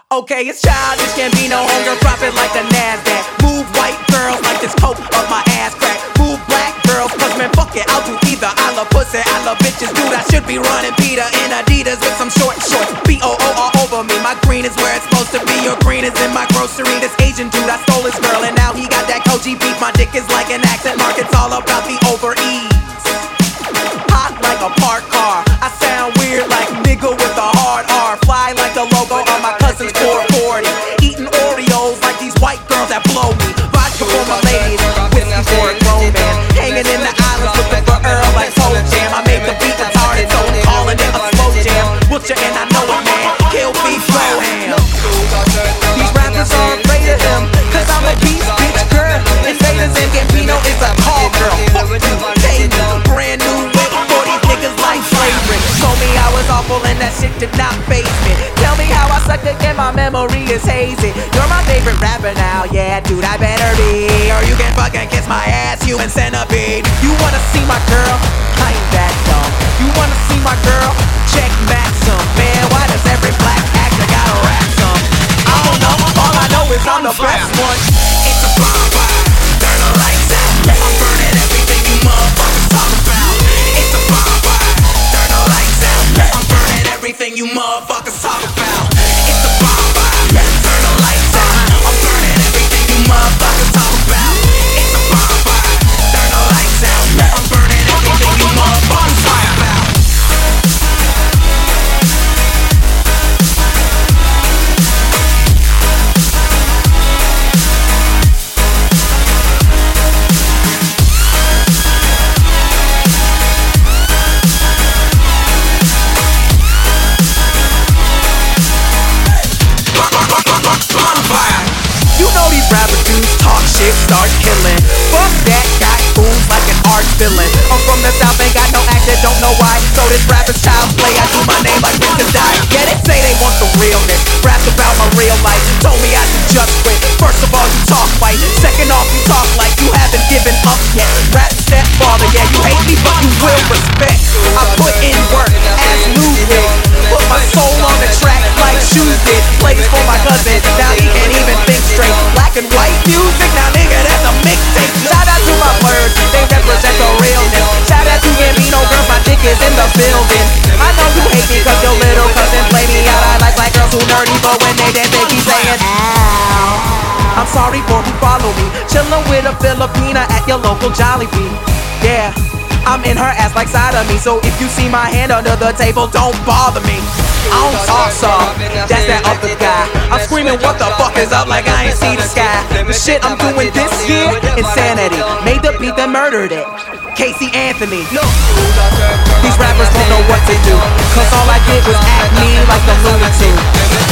Okay, it's childish, can't be no hunger, profit like the NASDAQ. Move white girls like this coke up my ass crack. Move black girls, cause man, fuck it, I'll do either. I love pussy, I love bitches, dude, I should be running Peter in Adidas with some short shorts. B-O-O all over me, my green is where it's supposed to be. Your green is in my grocery. This Asian dude, I stole his girl, and now he got that Koji beef. My dick is like an accent mark, it's all about the over ease. Hot like a parked car, I sound weird like nigga with a hard R. Fly like the logo on my cousin's 440. Eating Oreos like these white girls that blow me. Vodka for my ladies, whiskey for a grown man. Hanging in the islands looking for Earl like Toe Jam. I make the beat retarded, so I'm calling it a slow jam. Wiltshire and I know it, man. Kill beef, slow ham. These rappers are afraid of him, cause I'm a beast, bitch girl. Invaders and Gambino is a call girl. Fuck you, Dave, brand new whip for these niggas like slavery. Told me I was awful and that shit did not faze me. Tell me how I suck again, my memory is hazy. You're my favorite rapper now, yeah, dude, I better be. Or you can fucking kiss my ass, you and centipede. You wanna see my girl? I ain't that dumb. You wanna see my girl? Check Maxim. Man, why does every black actor gotta rap some? I don't know, all I know is I'm the best one. It's a bonfire, turn the lights out. I'm burning everything you motherfuckers talk about. It's a bonfire, turn the lights out. I'm burning everything you motherfuckers talk about. It's a bonfire, turn the lights out. I'm burning everything you motherfuckers talk about. It's a bonfire, turn the lights out. I'm burning everything you motherfuckers talk about. Rapper dudes talk shit, start killing. Fuck that, got fools like an art villain. I'm from the south, ain't got no accent, don't know why. So this rapper's child's play, I do my name like Prince and die. Get it? Say they want the realness. Raps about my real life, told me I should just quit. First of all, you talk white. Second off, you talk like you haven't given up yet. Rap stepfather, yeah, you hate me, but you will respect. I put in work, as Ludwig. Put my soul on the track like shoes did. Plays for my cousin, now he can't even think straight. Black and white music, now nigga, that's a mixtape. Shout out to my birds, they represent the realness. Shout out to Gambino girls, my dick is in the building. I know you hate me cause your little cousin play me out. I like black girls who nerdy, but when they dance they keep saying ow. I'm sorry for who follow me, chillin' with a Filipina at your local Jollibee. Yeah, I'm in her ass like side of me, so if you see my hand under the table, don't bother me. I don't talk soft, that's that other guy. I'm screaming what the fuck is up like I ain't see the sky. The shit I'm doing this year, insanity. Made the beat that murdered it, Casey Anthony. These rappers don't know what to do, cause all I did was act me like the Looney Tunes.